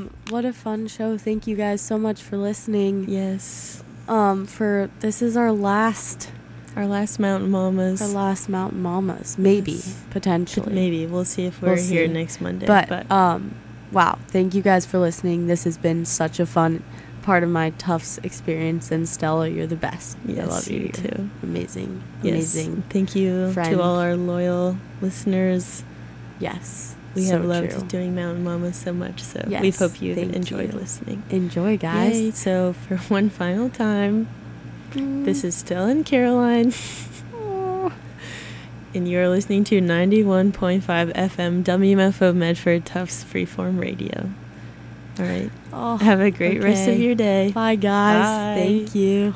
What a fun show. Thank you guys so much for listening. Yes. This is our last Mountain Mamas. Our last Mountain Mamas. Maybe. Yes. Potentially. Maybe. We'll see if we're here next Monday. But wow. Thank you guys for listening. This has been such a fun part of my Tufts experience, and Stella, you're the best. Yes, I love you too. Amazing. Yes. Amazing. Thank you friend. To all our loyal listeners. Yes. We have loved doing Mountain Mamas so much, so yes, we hope you've enjoyed listening. Enjoy, guys. Yay. So for one final time, this is Stella and Caroline. And you're listening to 91.5 FM WMFO Medford Tufts Freeform Radio. All right. Have a great rest of your day. Bye, guys. Bye. Thank you.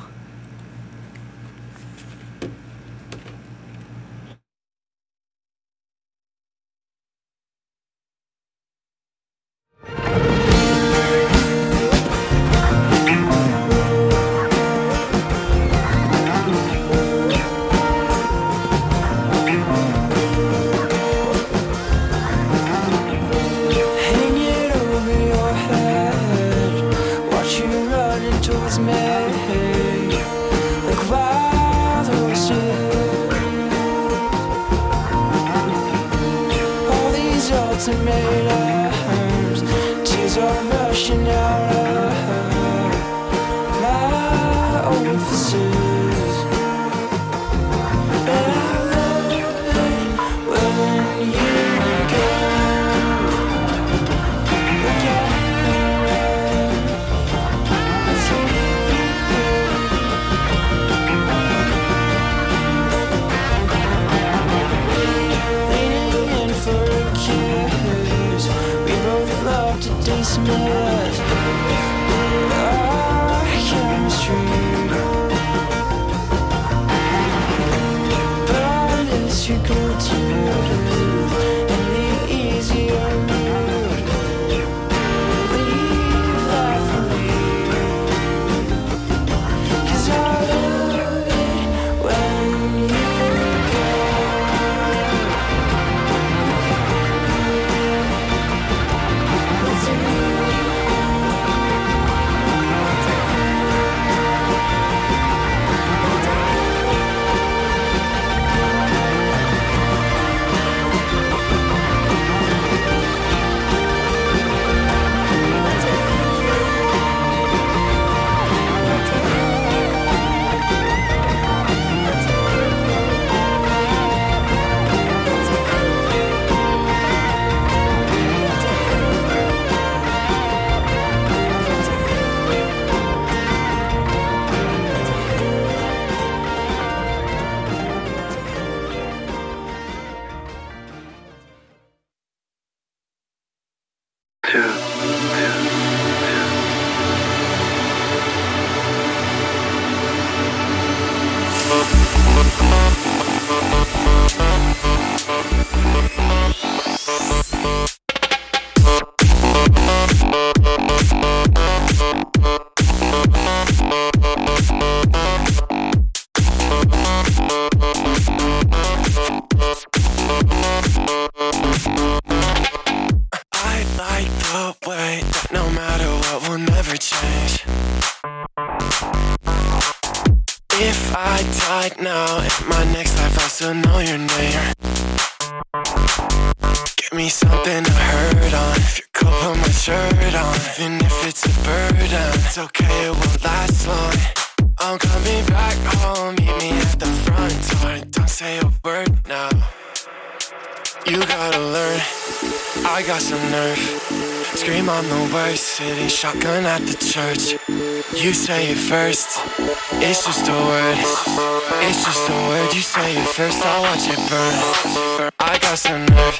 Sitting shotgun at the church. You say it first. It's just a word. It's just a word. You say it first. I'll watch it burn. I got some nerve.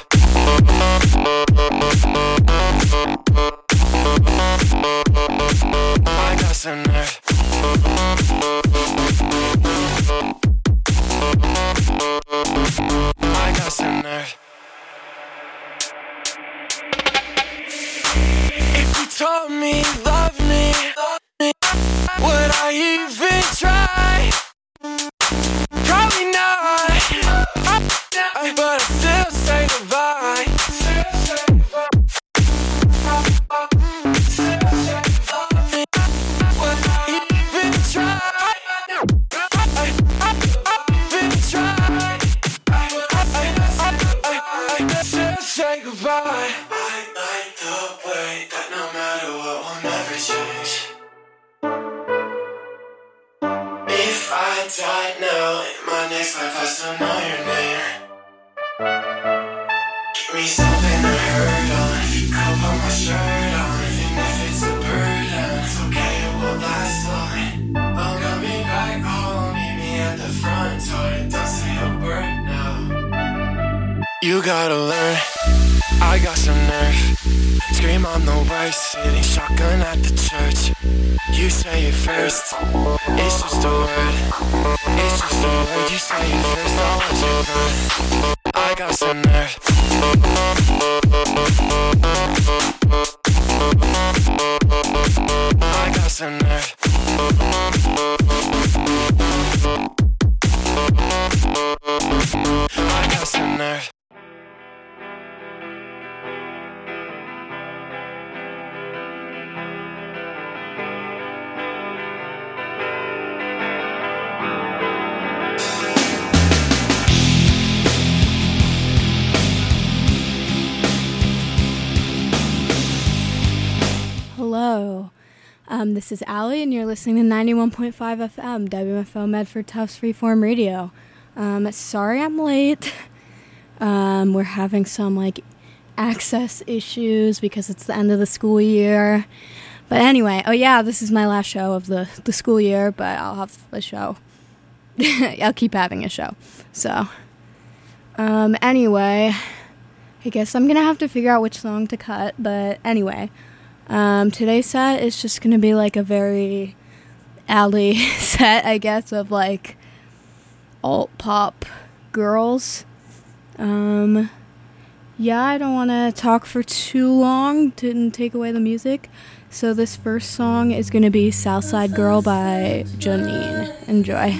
I got some nerve. I got some nerve. Told me, love me, would I even try? Probably not, but I still say goodbye. died now. In my next life, I still know your name. Give me something to hurt on. If you could put my shirt on, even if it's a burden, it's okay, it won't last long. Welcome me back home, meet me at the front door. Don't say a word now. You gotta learn, I got some nerve. Scream on the way, sitting shotgun at the church. You say it first, it's just a word. It's just a word, you say it first, I want you burn. I got some nerve. I got some nerve. I got some nerve. Hello, this is Allie, and you're listening to 91.5 FM, WMFO Medford Tufts Freeform Radio. Sorry I'm late. We're having some, access issues because it's the end of the school year. But anyway, this is my last show of the school year, but I'll have a show. I'll keep having a show. So, anyway, I guess I'm gonna have to figure out which song to cut, but anyway. Today's set is just gonna be a very Allie set, I guess, of alt pop girls. I don't want to talk for too long to take away the music. So this first song is gonna be Southside Girl by Janine. Enjoy.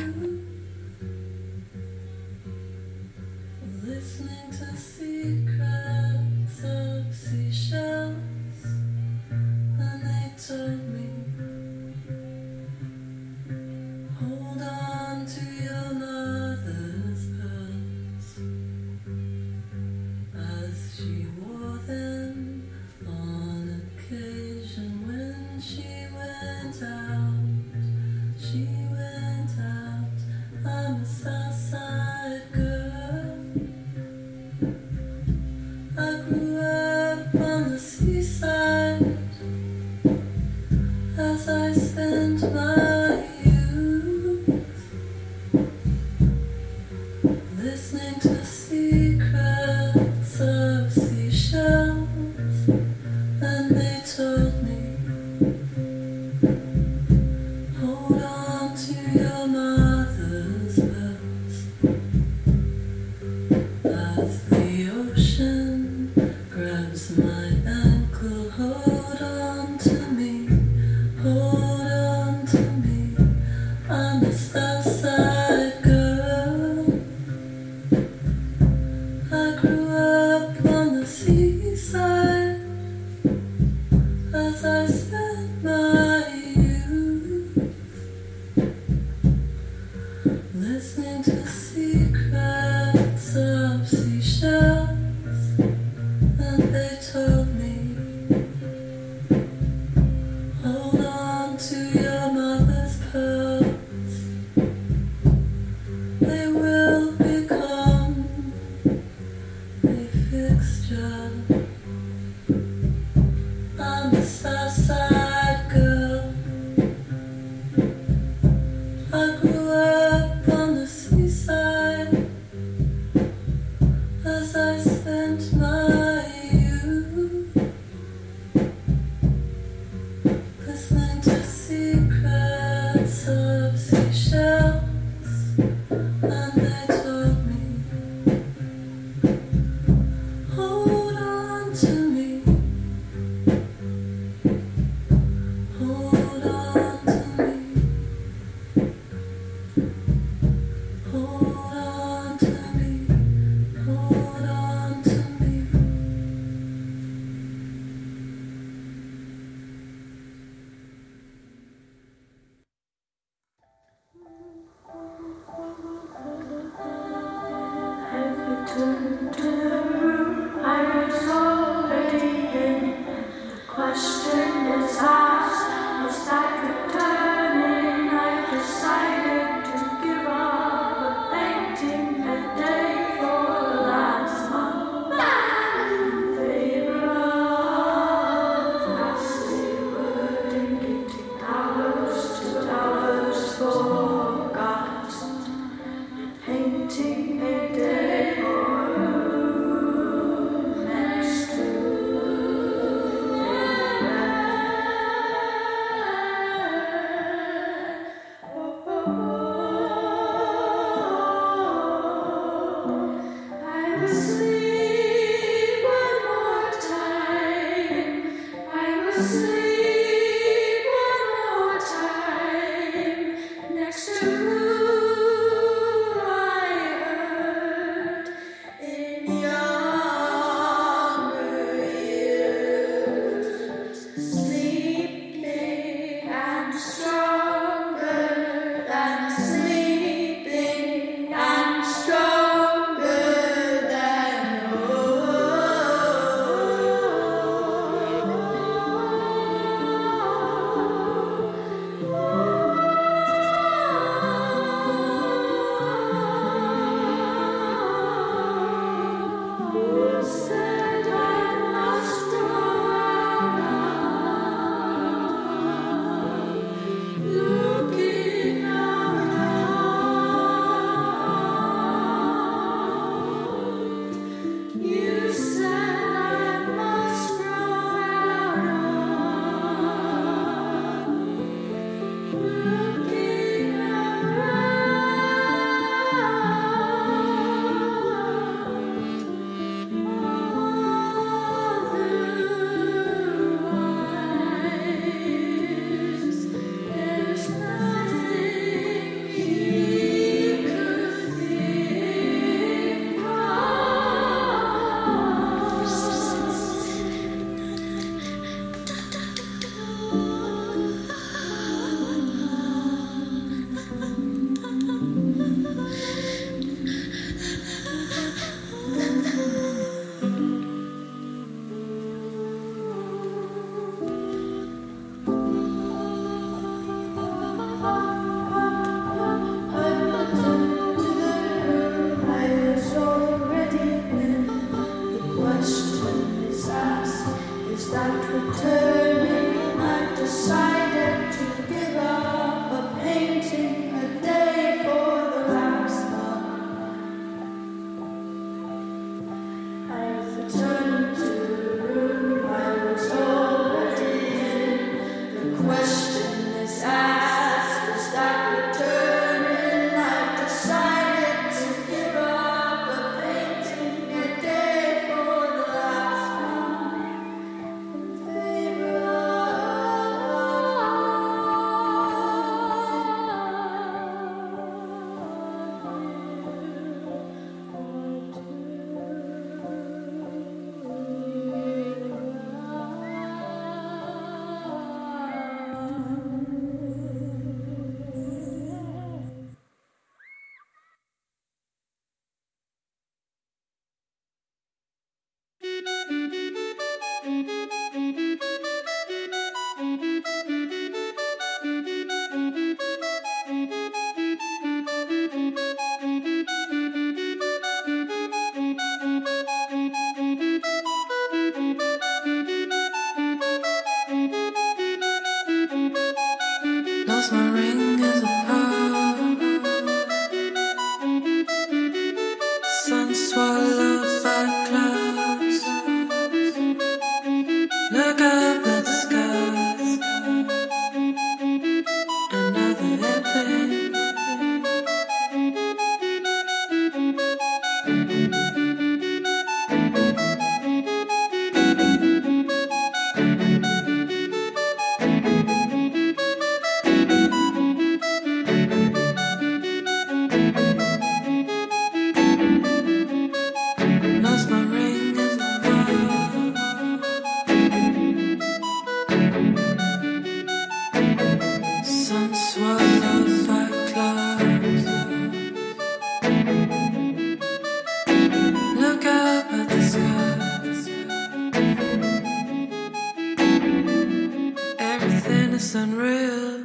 everything is unreal.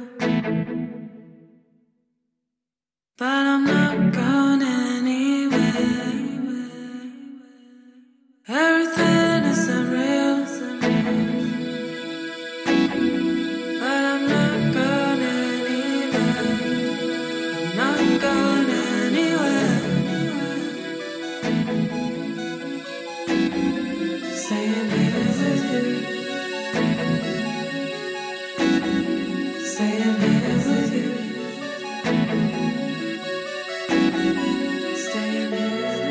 But I'm not going anywhere. Everything is unreal. But I'm not going anywhere. I'm not going anywhere. Staying here with you. Staying here with you. Staying here with you.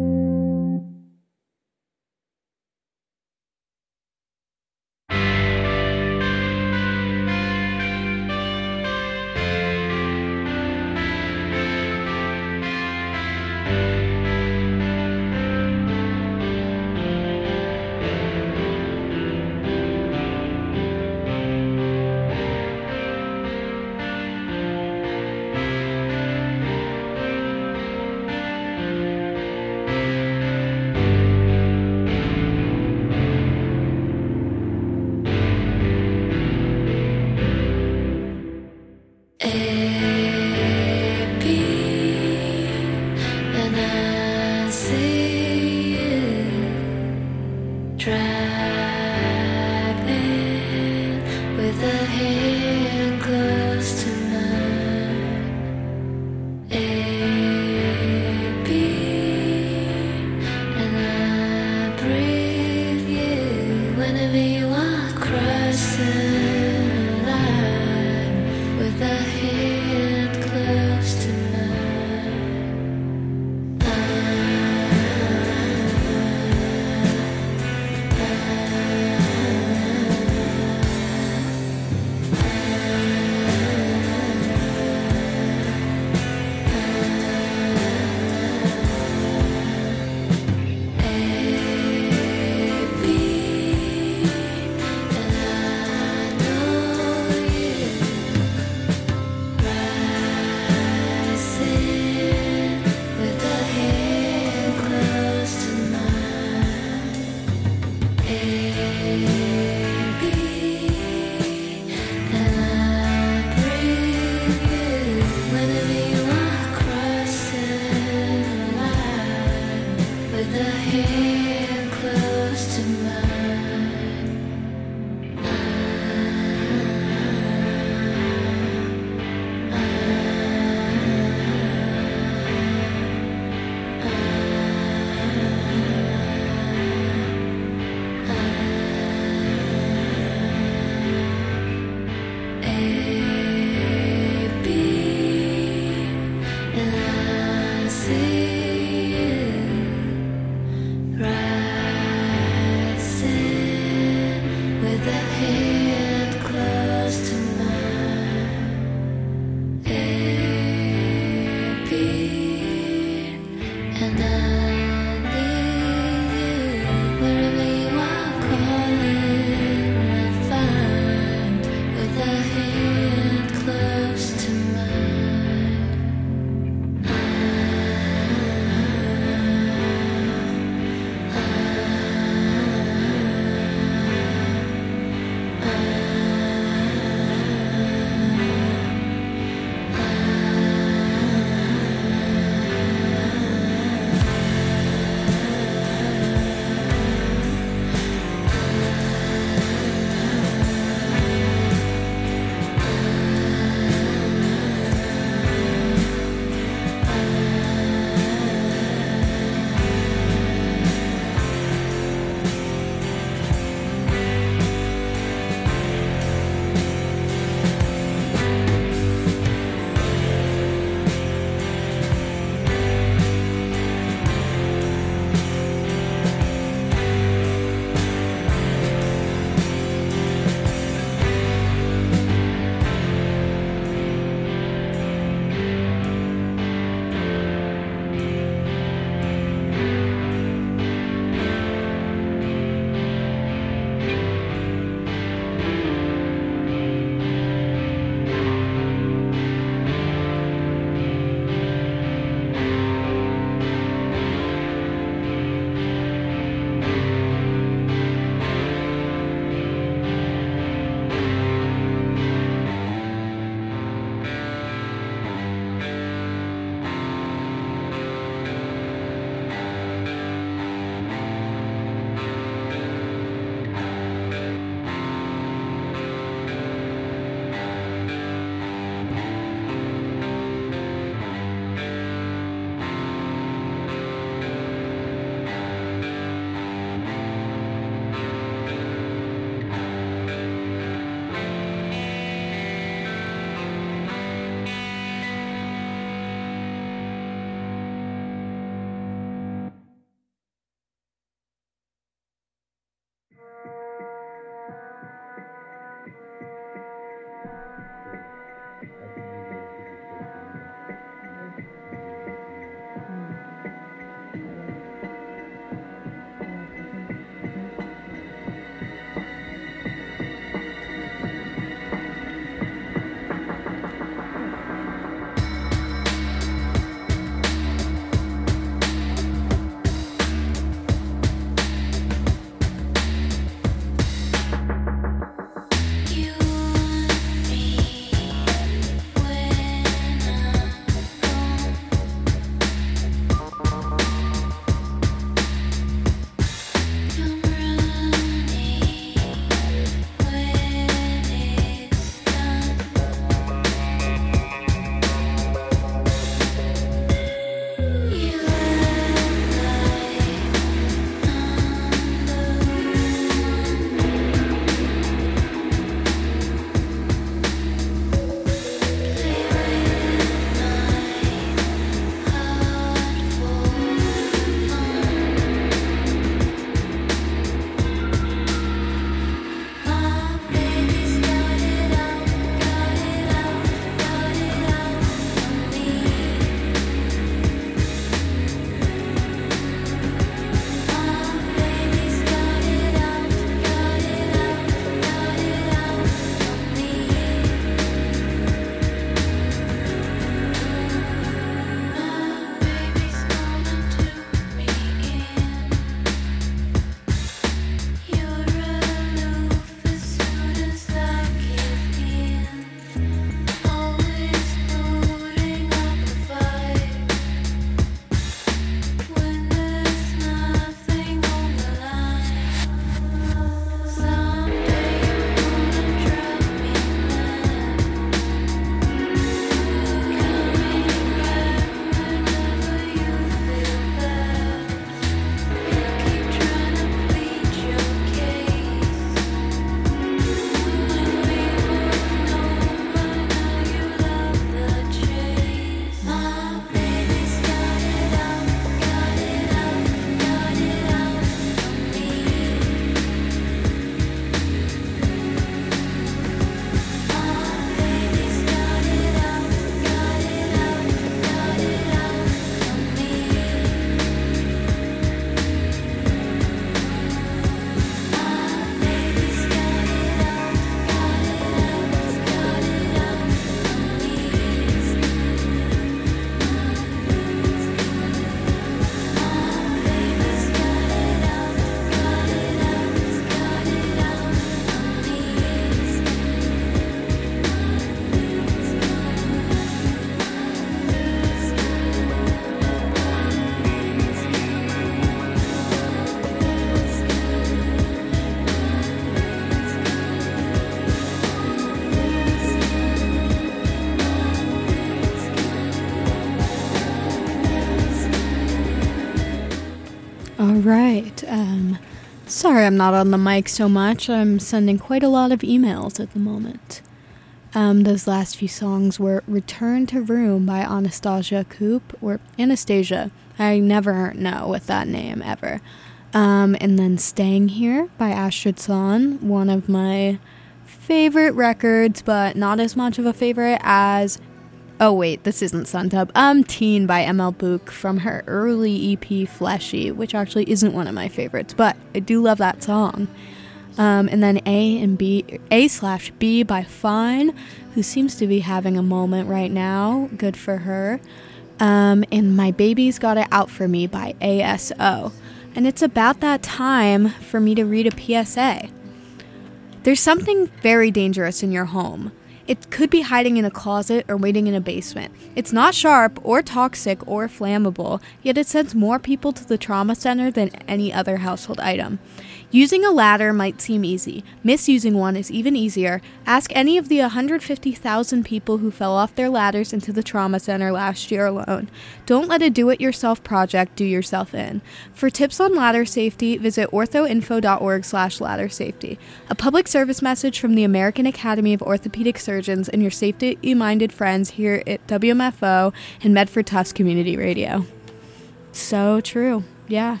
right. Sorry I'm not on the mic so much. I'm sending quite a lot of emails at the moment. Those last few songs were Return to Room by Anastasia Coop, or Anastasia. I never know with that name, ever. And then Staying Here by Astrid Sahn, one of my favorite records, but not as much of a favorite as... Oh wait, this isn't Suntub. Teen by ML Book from her early EP Fleshy, which actually isn't one of my favorites, but I do love that song. And then A/B by Fine, who seems to be having a moment right now. Good for her. And My Baby's Got It Out For Me by ASO. And it's about that time for me to read a PSA. There's something very dangerous in your home. It could be hiding in a closet or waiting in a basement. It's not sharp or toxic or flammable, yet it sends more people to the trauma center than any other household item. Using a ladder might seem easy. Misusing one is even easier. Ask any of the 150,000 people who fell off their ladders into the trauma center last year alone. Don't let a do-it-yourself project do yourself in. For tips on ladder safety, visit orthoinfo.org/ladder-safety. A public service message from the American Academy of Orthopedic Surgeons and your safety-minded friends here at WMFO and Medford Tufts Community Radio. So true. Yeah.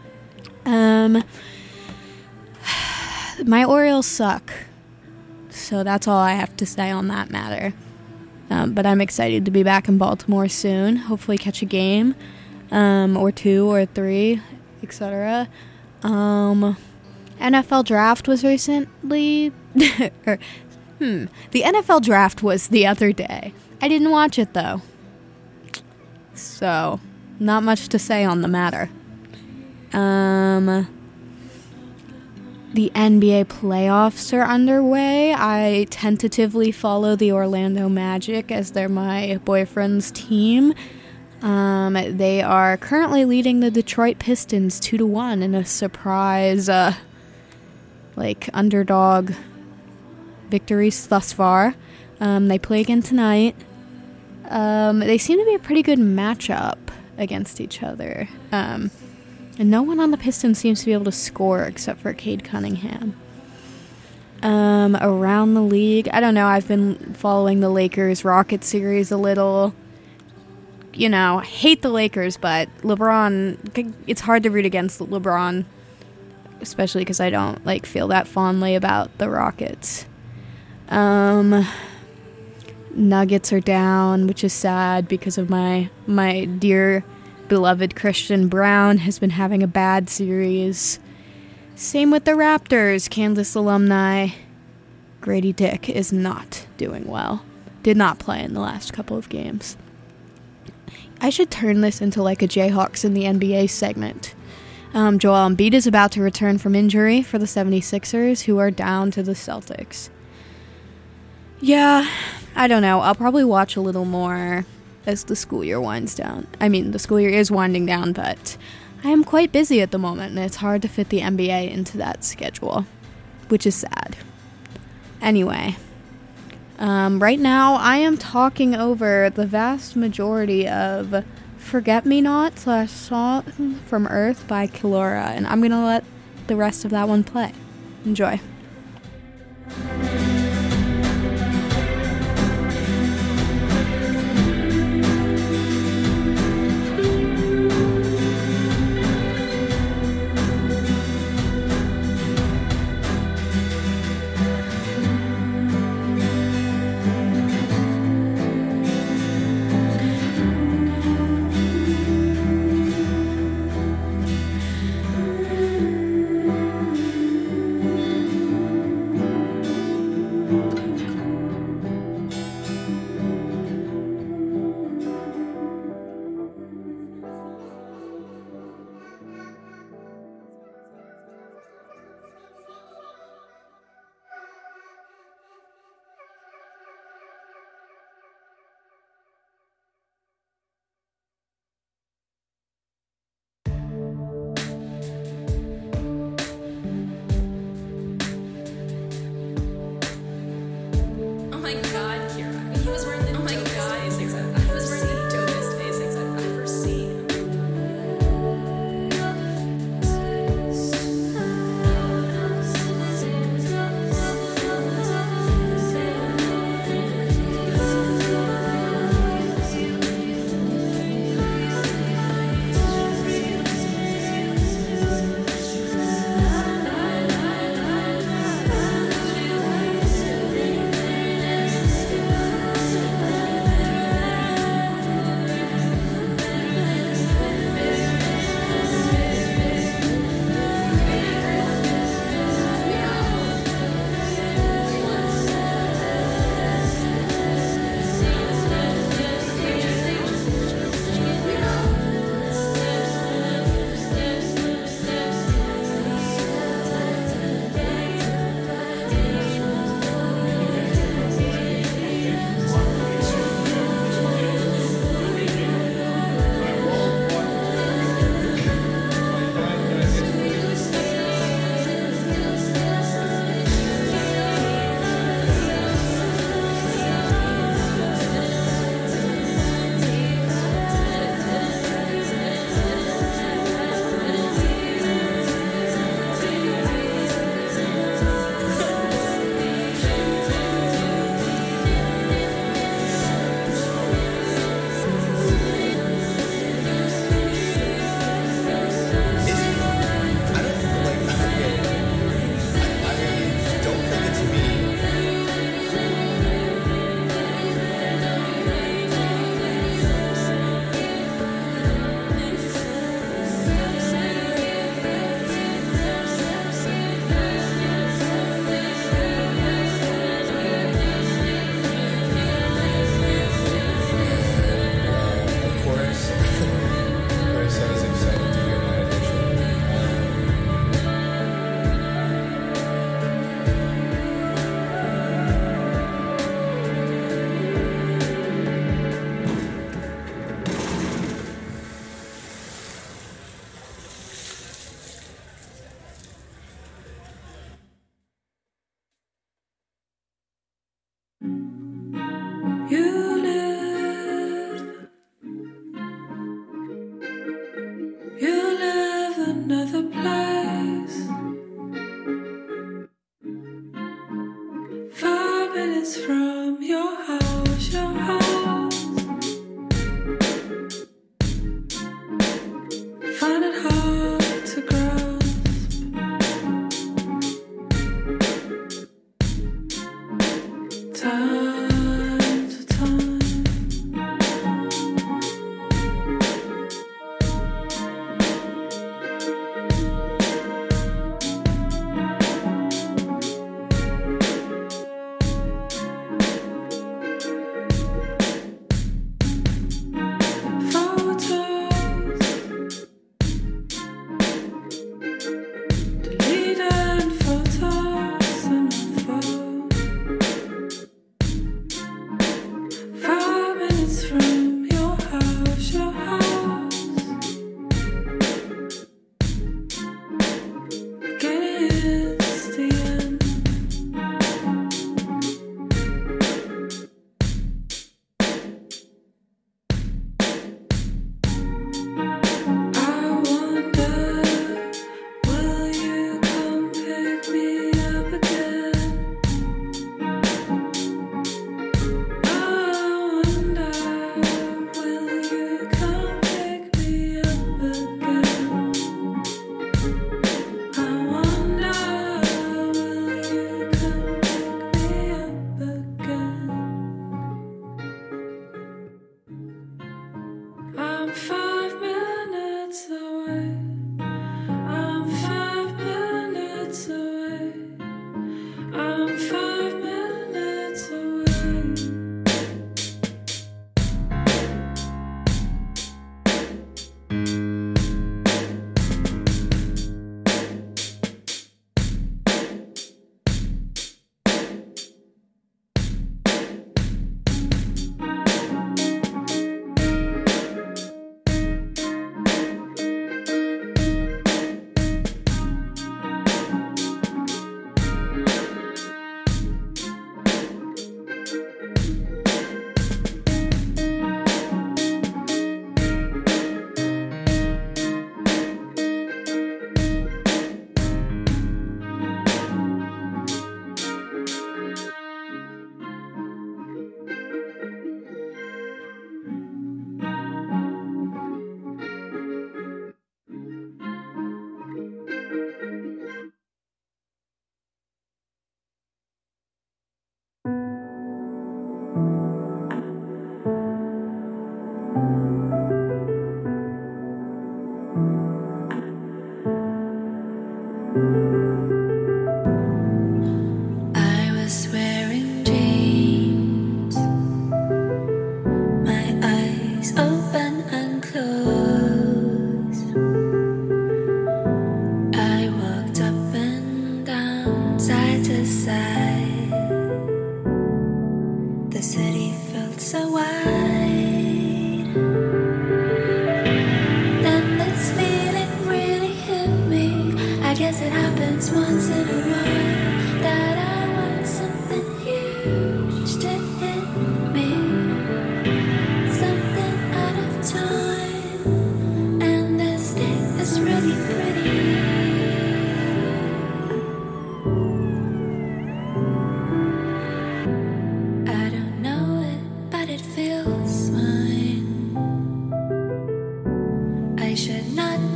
My Orioles suck, so that's all I have to say on that matter. But I'm excited to be back in Baltimore soon. Hopefully catch a game, or 2 or 3, etc. NFL draft was recently... the NFL draft was the other day. I didn't watch it, though. So, not much to say on the matter. The NBA playoffs are underway. I tentatively follow the Orlando Magic as they're my boyfriend's team. They are currently leading the Detroit Pistons 2-1 in a surprise, underdog victories thus far. They play again tonight. They seem to be a pretty good matchup against each other. And no one on the Pistons seems to be able to score except for Cade Cunningham. Around the league, I don't know, I've been following the Lakers-Rockets series a little. You know, I hate the Lakers, but LeBron, it's hard to root against LeBron, especially because I don't, feel that fondly about the Rockets. Nuggets are down, which is sad because of my dear... beloved Christian Brown has been having a bad series. Same with the Raptors. Kansas alumni Grady Dick is not doing well. Did not play in the last couple of games. I should turn this into a Jayhawks in the NBA segment. Joel Embiid is about to return from injury for the 76ers, who are down to the Celtics. Yeah, I don't know. I'll probably watch a little more as the school year winds down. I mean, the school year is winding down, but I am quite busy at the moment, and it's hard to fit the NBA into that schedule, which is sad. Anyway, right now I am talking over the vast majority of Forget Me Not / Song from Earth by Kilora, and I'm going to let the rest of that one play. Enjoy.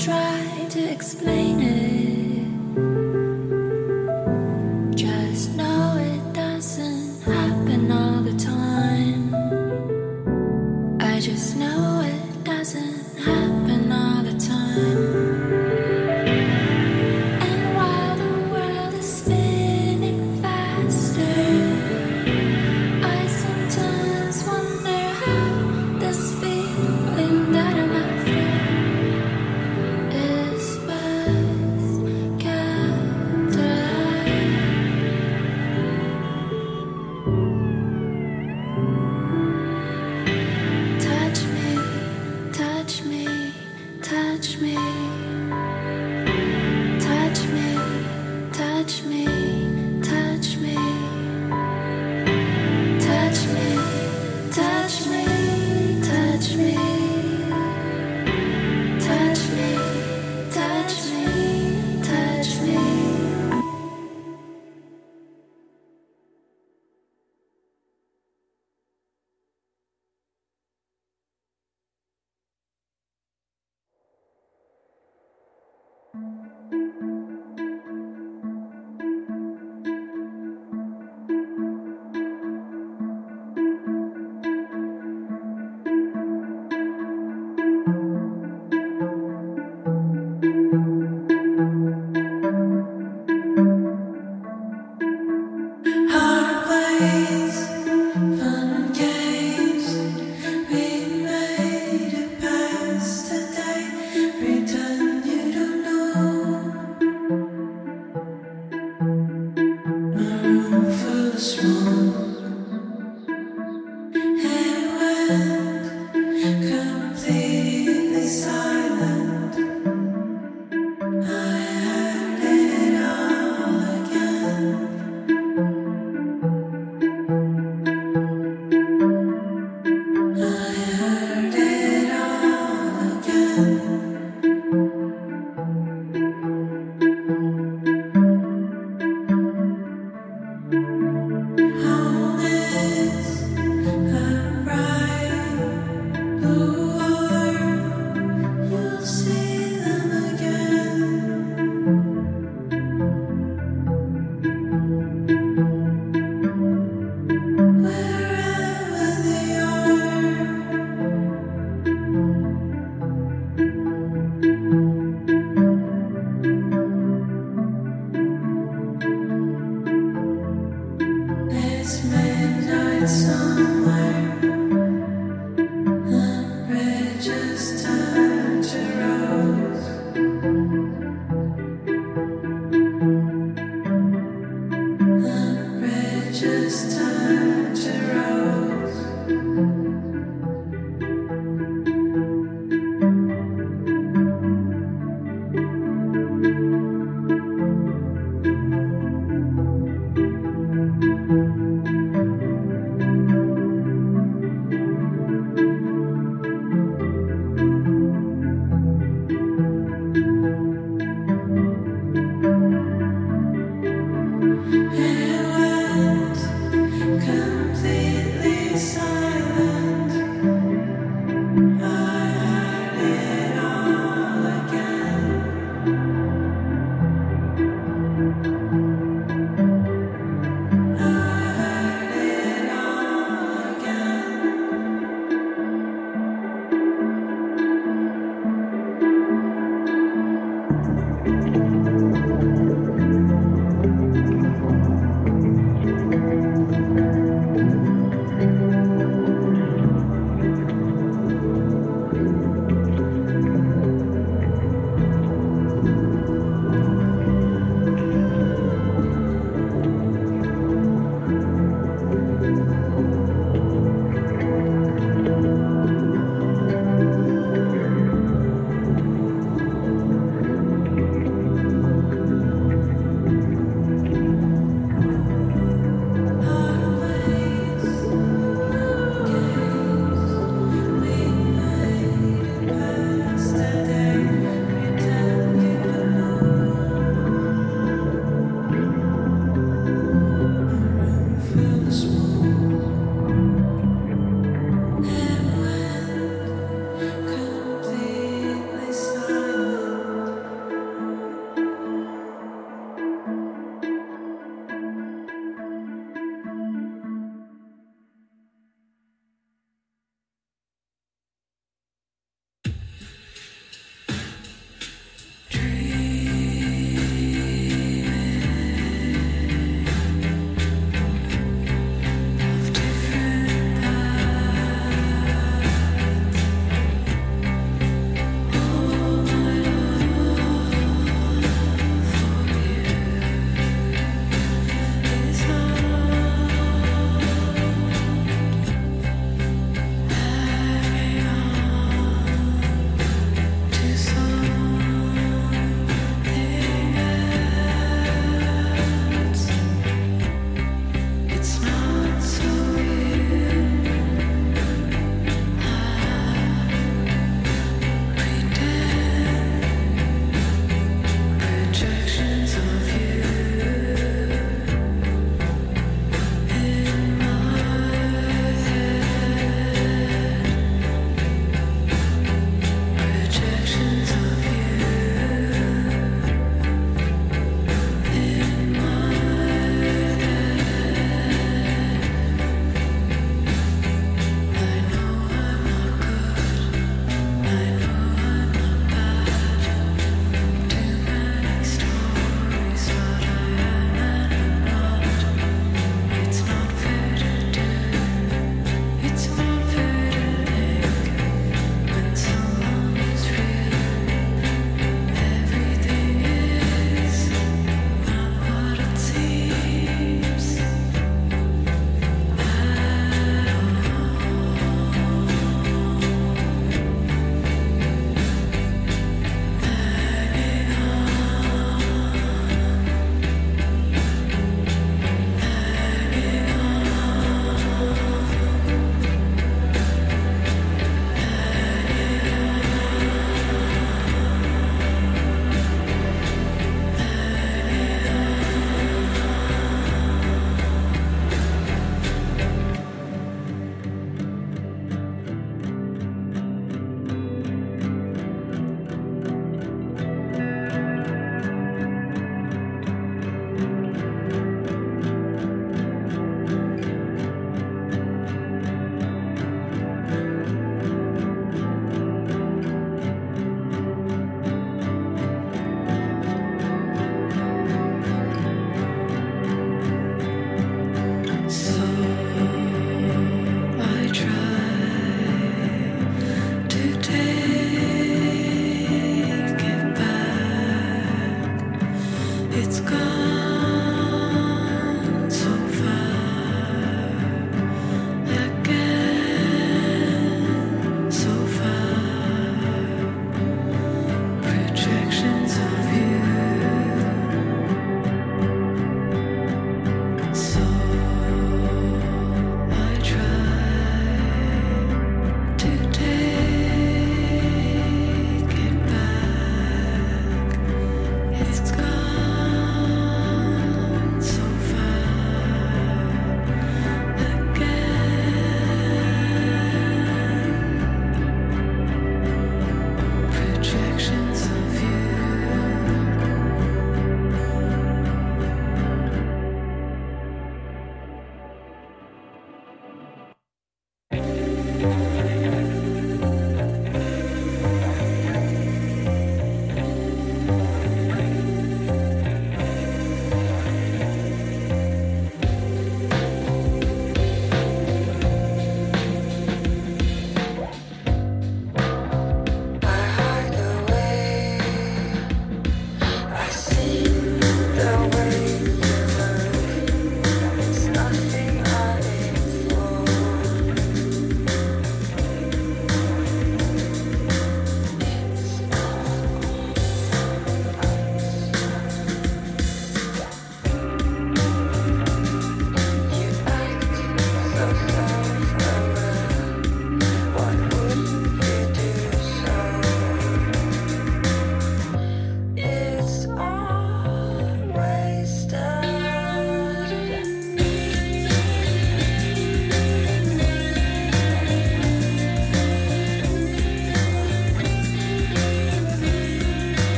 try to explain it. Just know it doesn't happen all the time. I just know it doesn't happen all the time. And while the world is spinning faster, I sometimes wonder how this feeling that I'm after is best kept alive. Touch me,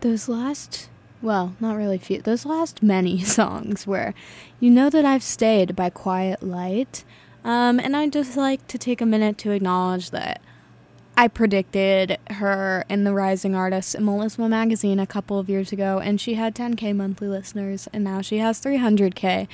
those last, well, not really few, those last many songs were You Know That I've Stayed by Quiet Light. And I'd just like to take a minute to acknowledge that I predicted her in the Rising Artists in Melisma magazine a couple of years ago, and she had 10K monthly listeners, and now she has 300K.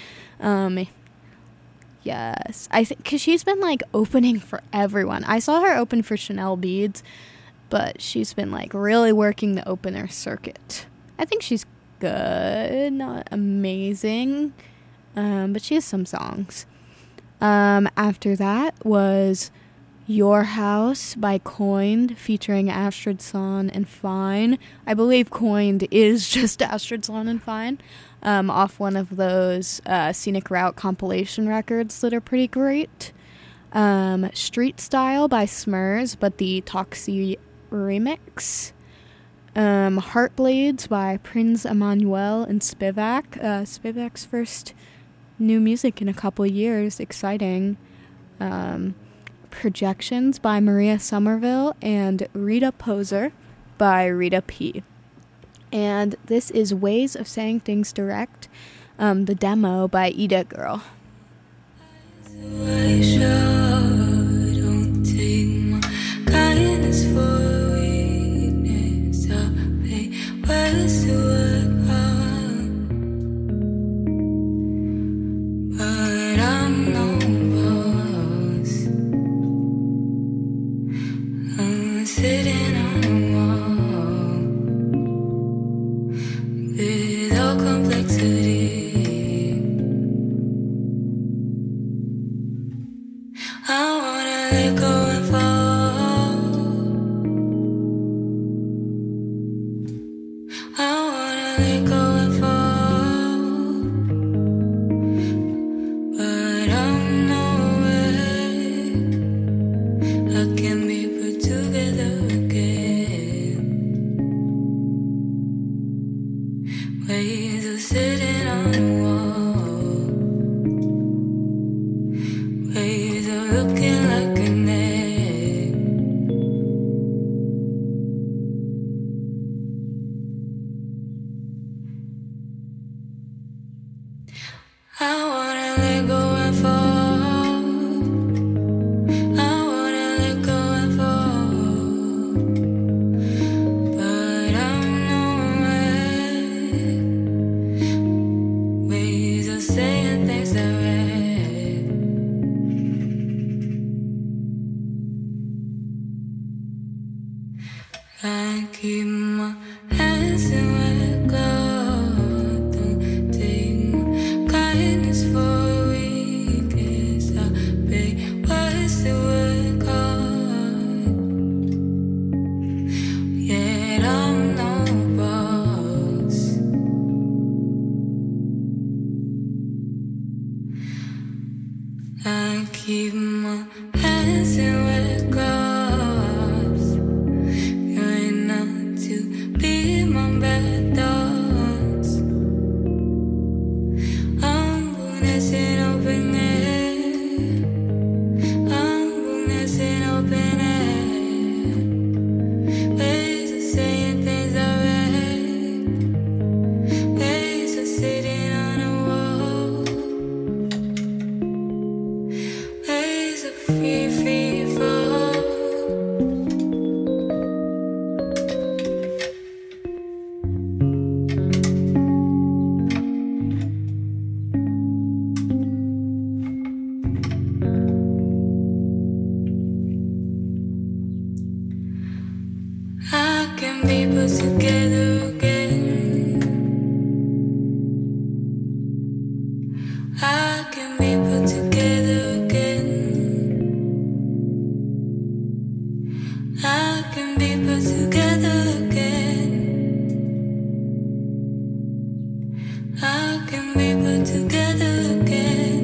Yes, I think because she's been like opening for everyone. I saw her open for Chanel Beads, but she's been like really working the opener circuit. I think she's good, not amazing, but she has some songs. After that was Your House by Coined, featuring Astrid Sahn and Fine. I believe Coined is just Astrid Sahn and Fine, off one of those Scenic Route compilation records that are pretty great. Street Style by Smurs, but the Toxie remix. Heartblades by Prince Emmanuel and Spivak. Spivak's first new music in a couple years. Exciting. Projections by Maria Somerville, and Rita Poser by Rita P. And this is Ways of Saying Things Direct, the demo by Ida Girl. Don't take my kindness for weakness. I'll pay words to work hard, but I'm no boss. I'm sitting on a wall with all complexity. I wanna let go and fall. I wanna let go and fall, but I'm nowhere. I can be put together again. Ways of sitting on a wall, ways of looking like an egg. I wanna let go and fall. I wanna let go and fall, but I'm nowhere. Ways of saying things direct. I keep my hands in wet cloth. Don't take my kindness for weakness. I pay words to work hard, yet I'm no boss. I keep my hands in wet cloths, trying not to be my bad thoughts. Humbleness in open air. Humbleness in open air. Ways of saying things direct. Ways of sitting on a wall. Ways of free fall. I can be put together again. I can be put together again. I can be put together again. I can be put together again.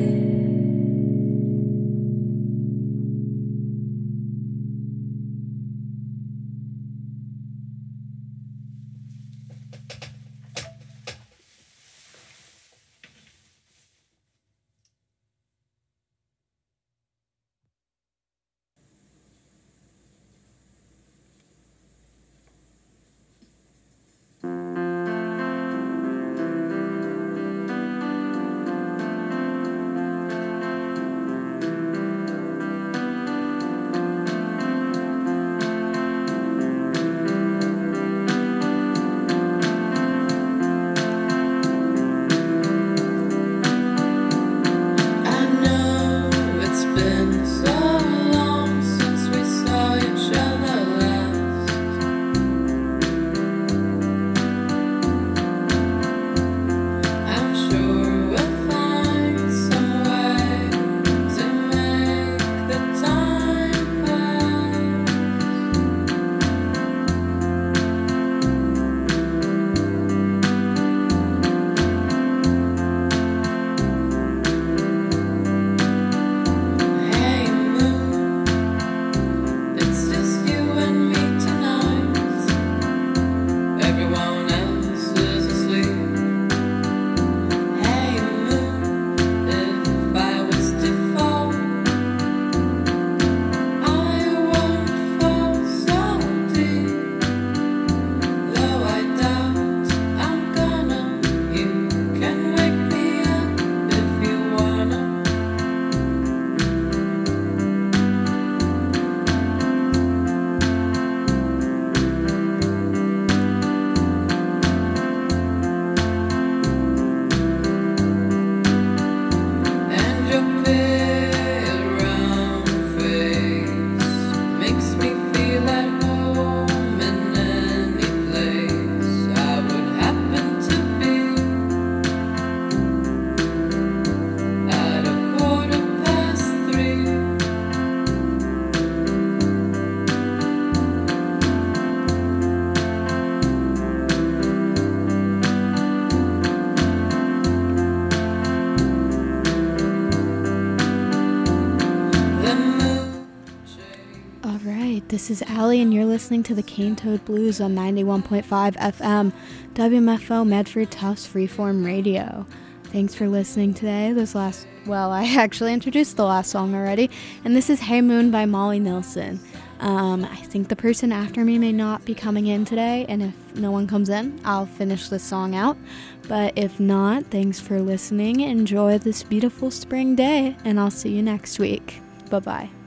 This is Allie, and you're listening to the Cane Toad Blues on 91.5 FM, WMFO Medford Tufts Freeform Radio. Thanks for listening today. I actually introduced the last song already, and this is Hey Moon by Molly Nilsson. I think the person after me may not be coming in today, and if no one comes in, I'll finish this song out. But if not, thanks for listening. Enjoy this beautiful spring day, and I'll see you next week. Bye-bye.